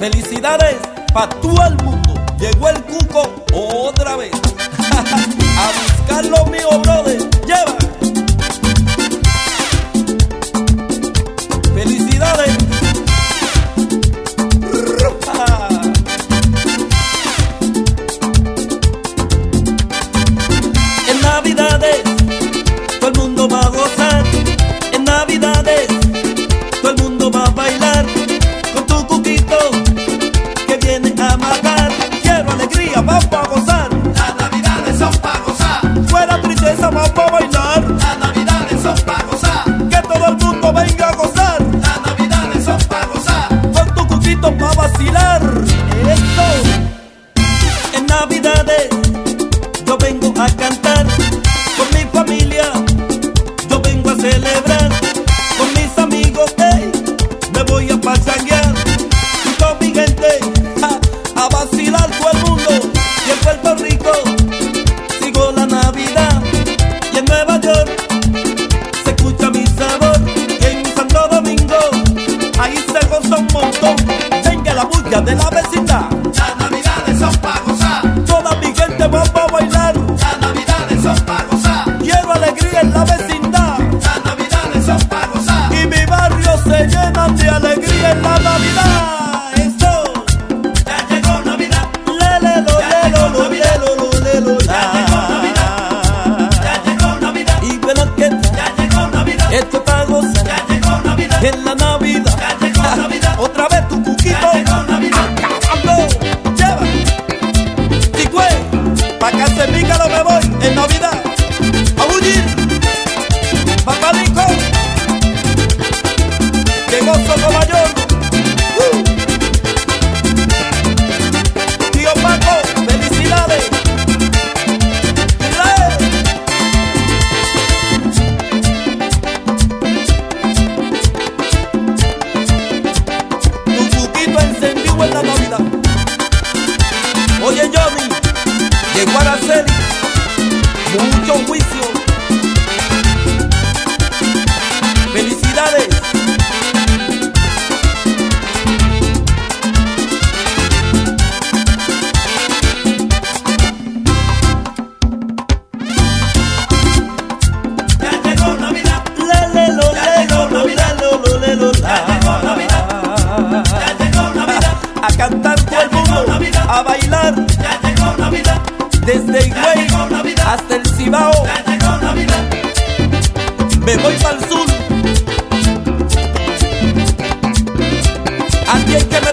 Felicidades pa' todo el mundo. Llegó el cuco otra vez. A buscar lo mío, brother. Lleva. Felicidades. En Navidades todo el mundo va a gozar. En Navidades todo el mundo va a bailar con tu cuquito que viene a matar. Quiero alegría, vamos a gozar. Las navidades son pa' gozar. Fuera tristeza, vamos a bailar. Las navidades son pa' gozar. Que todo el mundo venga a gozar. Las navidades son pa' gozar. Con tu cuquito pa' vacilar. Esto. En Navidades yo vengo a cantar con mi familia. Yo vengo a celebrar con mis amigos. Hey, me voy a pachanguear y con mi gente a vacilar todo el mundo. Y en Puerto Rico sigo la Navidad. Y en Nueva York se escucha mi sabor. Y en Santo Domingo ahí se goza un montón. Venga la bulla de la vecindad. Las navidades son pa' gozar. Toda mi gente va a bailar. Las navidades son pa' gozar. Quiero alegría en la vecindad. Las navidades son pa' gozar. Y mi barrio se llena de alegría en la Navidad. Eso. Ya llegó Navidad. Lelelo, lelelo, lelelo, lelelo. Ya llegó Navidad. Ya llegó Navidad. Y bueno, que Ya llegó Navidad. esto está gozando Ya llegó Navidad. en la Navidad. Ya llegó Navidad. Otra vez tu cuquito. Ya llegó Navidad. Acabando. Lleva. Ticue. Pa' Casemícalo me voy en Navidad. A bullir. Papalico. Que gozo con mayor. Tío Paco, felicidades. Tu cuquito encendido en la Navidad. Oye Johnny, llegó Araceli, mucho juicio. Felicidades. Ya llegó Navidad. Lelelo, lelelo, lelelo, lelelo, Ya llegó Navidad. Ya llegó Navidad. a cantar todo el mundo, a bailar Ya llegó Navidad. desde Ya Higüey llegó Navidad. hasta el Cibao. Ya llegó Navidad. Me voy para el sur. Alguien que me